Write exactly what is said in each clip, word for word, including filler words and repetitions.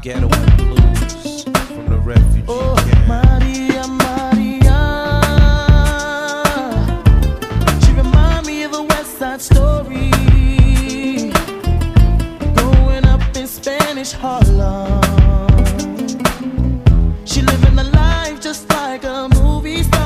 Ghetto and Blues from the refugee oh, camp. Maria, Maria. She remind me of a West Side Story. Growing up in Spanish Harlem. She living a life just like a movie star.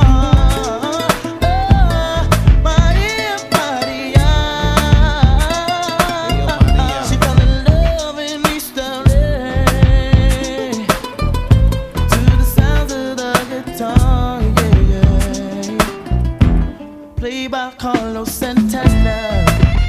Played by Carlos Santana.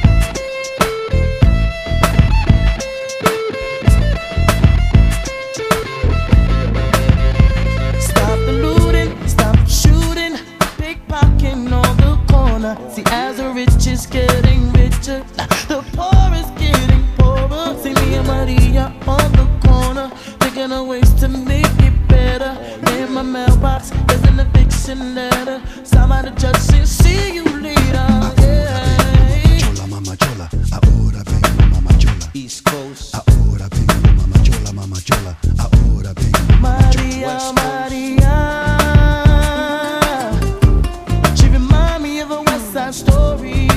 Stop the looting, stop the shooting, pickpocketing on the corner. See, as the rich is getting richer, the poor is getting poorer. See me and Maria on the corner, thinking of ways to make it better. In my mailbox, there's an eviction letter. Somebody judge and see you later. Yeah. Chola, mama chola, ahora vengo, mama chola. East Coast. Ahora vengo, mama chola, mama chola. Ahora vengo, mama Maria, Maria. She remind me of a West Side Story.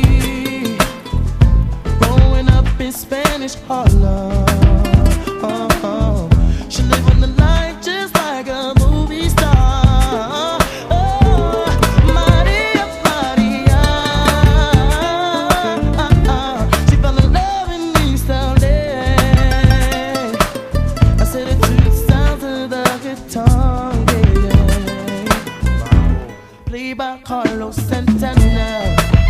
Growing up in Spanish Harlem. Oh, oh. She living the life just like a movie star. Oh, Maria, Maria. She fell in love in East L A. I said it to the sounds of the guitar, yeah, yeah. Played by Carlos Santana.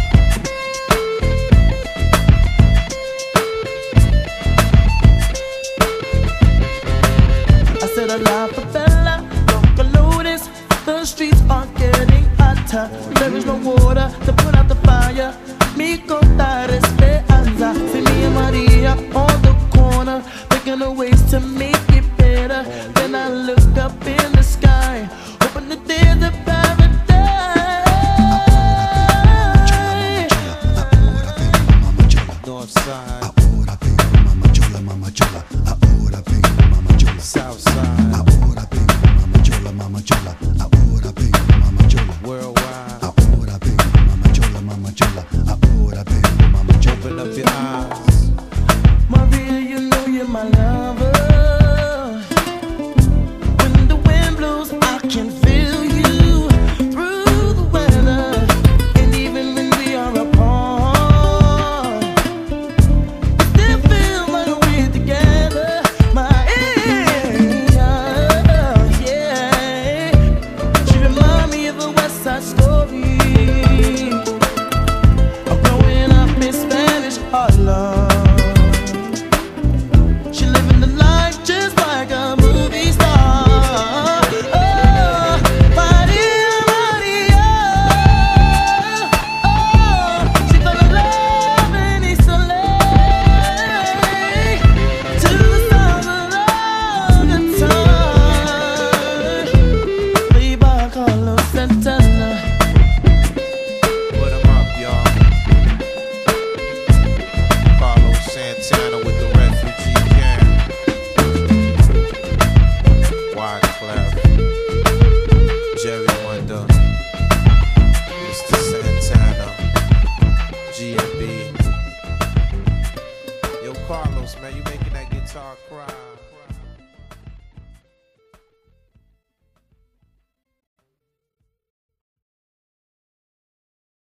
I said a la favela, local lotus. The streets are getting hotter. There is no water to put out the fire. Mi contar esperanza. See me and Maria on the corner, thinking of ways to make it better. Then I look up in the sky, hoping that there's a paradise. North side. Ahora vengo, mama chola, mama chola. Ahora vengo, mama chola. South side. Ahora vengo, mama chola, mama chola. Ahora vengo, mama chola. Worldwide. Ahora vengo, mama chola, mama chola. Ahora vengo, mama chola. Open up your eyes. Maria, you know you're my lover. When the wind blows, I can feel you through the weather. And even when we are apart, we still feel like we're together. Maria, yeah. She remind me of a West Side Story. Of growing up in Spanish Harlem. Santana with the refugee camp. Wyclef, Jerry Wonder, Mister Santana, G M B. Yo, Carlos, man, you making that guitar cry.